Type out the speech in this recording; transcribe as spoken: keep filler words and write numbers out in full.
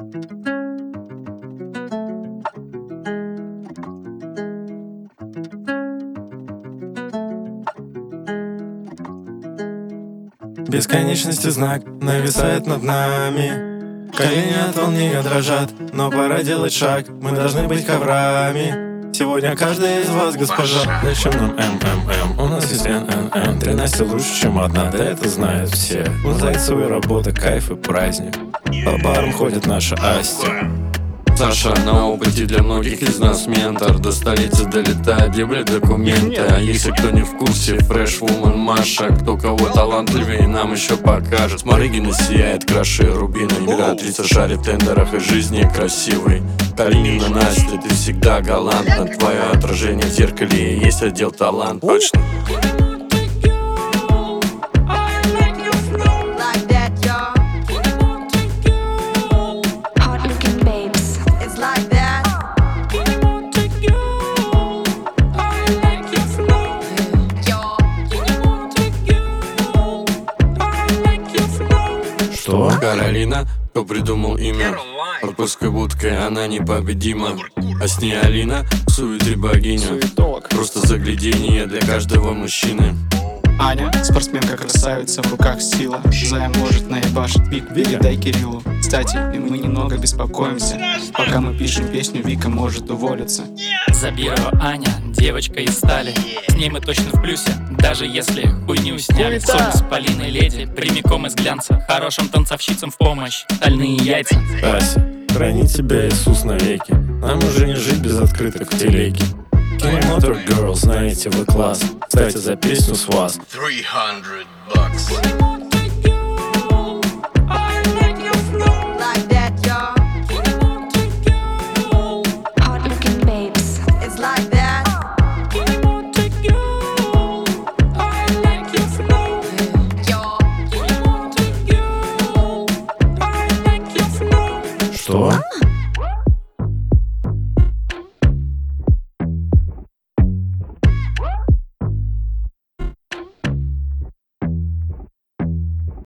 Бесконечности знак нависает над нами. Колени от волнения дрожат, но пора делать шаг. Мы должны быть коврами. Сегодня каждый из вас госпожа. Зачем нам эм эм эм? У нас есть эн эн эн. Три Насти лучше, чем одна, да это знают все. У Зайцевой работа, кайф и праздник. По барам ходит наша Асти. Саша на опыте для многих из нас ментор. До столицы долетает, дебли документы. А если кто не в курсе, фреш вумен Маша. Кто кого талантливее, нам еще покажет. Сморыгина сияет краше рубина. Императрица шарит в тендерах и жизни красивой. Калинина Настя, ты всегда галантна. Твое отражение в зеркале, есть отдел талант. Точно. Что? Каролина, кто придумал имя? Пропуской будкой она непобедима. А с ней Алина, суетри богиня. Просто загляденье для каждого мужчины. Аня, спортсменка красавица, в руках сила. Зая может наебашить пик, передай Кириллу. Кстати, и мы немного беспокоимся. Пока мы пишем песню, Вика может уволиться. Забирова Аня, девочка из стали. С ней мы точно в плюсе, даже если хуйню сняли. Сон с Полиной леди, прямиком из глянца. Хорошим танцовщицам в помощь, стальные яйца. Ася, храни тебя Иисус навеки. Нам уже не жить без открыток в телеге. King Motor Girl, знаете вы класс. Кстати, за песню с вас триста бакс. Что?